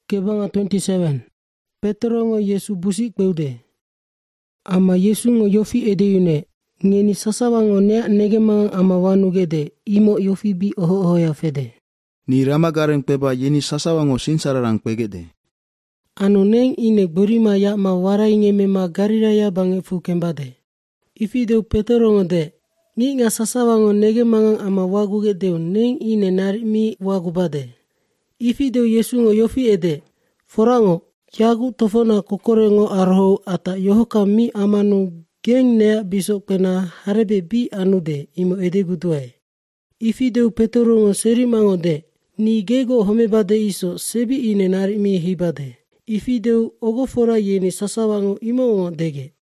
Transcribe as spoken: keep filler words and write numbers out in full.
Kebanga twenty-seven. Petrongo Yesu busik peude. Ama Yesu ngo yofi edeyune. Ngeni sasawango nea negemangang ama wanugede. Imo yofi bi oho oho ya fede. Ni rama gareng peba yeni sasawango sinsararang pegede. Anu neng ine burima ya ma warai ngeme ma gariraya bange fukembade. Ifideu Petrongo de. Ngi nga sasawango negemangang ama wagugedeu neng ine nari mi wagubade. Ifideu Yesu ngo yofi ede. Forango. Yagu tofona kokorengo arho ata yohoka mi amanu geng nea bisok pena harebe bi anude imo edeguduai. Ifideu Petrongo serimango de. Ni gego homebade iso sebi ine nari mi hibade. Ifideu ogofora yeni sasawango imo dege.